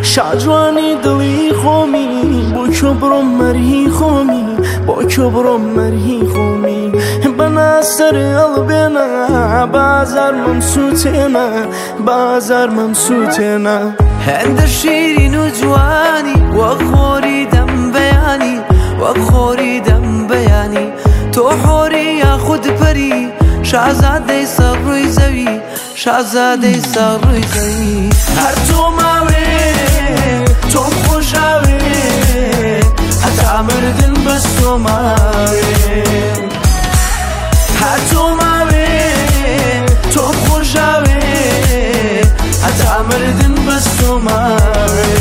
شاجوانی دڵی خۆمی بۆ کۆ بڕۆم مەرهی خۆمی بۆ کۆ بڕۆم مەرهی خۆمی بەناسەر هەڵبێنە بازار مەمسووتێنە بازار مەمسووتێنە هەندە شیرین و جوانی وەک خۆری دەم بەیانی وەک خۆری دەم بەیانی تۆ حۆری یاخود پەری شازادەی سەر ڕووی زەوی شازادەی سەر ڕووی زەوی هەر تۆ ماوێ تۆم خۆشاوێ هەتا مردن بەس تۆ ماوێ هەر تۆ ماوێ تۆم خۆشاوێ هەتا مردن بەس تۆ ماوێ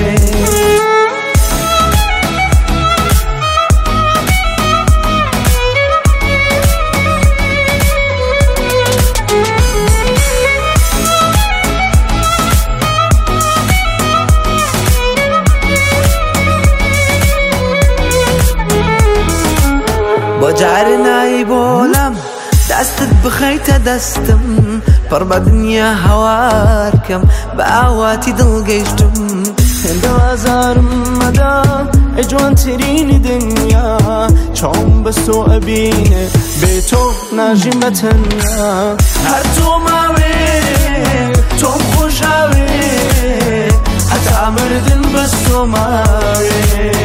بۆ جارە نایی بۆڵم دەستت بخەیتە دەستم پڕ بە دنیا هەوارکەم بە ئاواتی دڵگەیشتم دەوازارم مەدا ئەی جوانترینی دنیا چۆن بەس تۆ ئەبینێ بێ تۆ ناژیم بە تەنیا هەر تۆ ماوێ تۆم خۆشاوێ هەتا مردن بەس تۆ ماوێ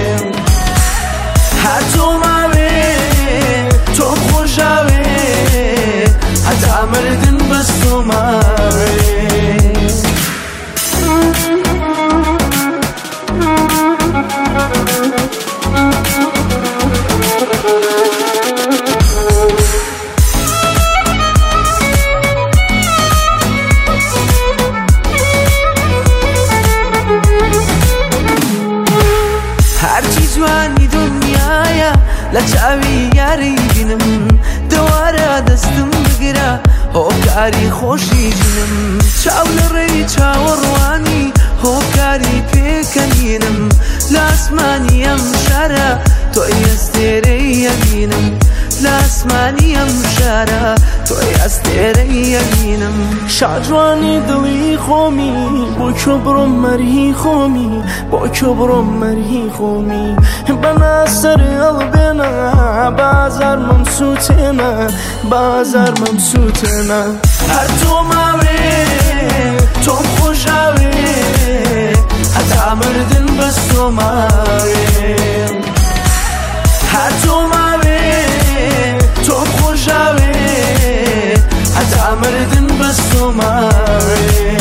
هەر تۆ ماوێ تۆم خۆشاوێ هەتا مردن بەس تۆ ماوێ هەرچی جوانی دنیایە لە چاوی یاری بینم دەوارە دەستم بگرە هۆکاری خۆشی ژینم چاو لە ڕێی چاوەڕوانی هۆکاری پێکەنینم لە ئاسمانی ئەم شارە تۆی ئەستێرەی ئەبینم لە ئاسمانی ئەم شارە تۆی ئەستێرەی ئەبینم شاجوانی دڵی خۆمی بۆ کۆ بڕۆم مەرهی خۆمی بۆ کۆ بڕۆم مەرهی خۆمی بەناسەر هەڵبێنە بازار مەمسووتێنە بازار مەمسووتێنە هەر تۆ ماوێ تۆم خۆشاوێ هەتا مردن بەس تۆ ماوێ هەر تۆ ماوێ تۆم خۆشاوێ هەتا مردن بەس تۆ ماوێ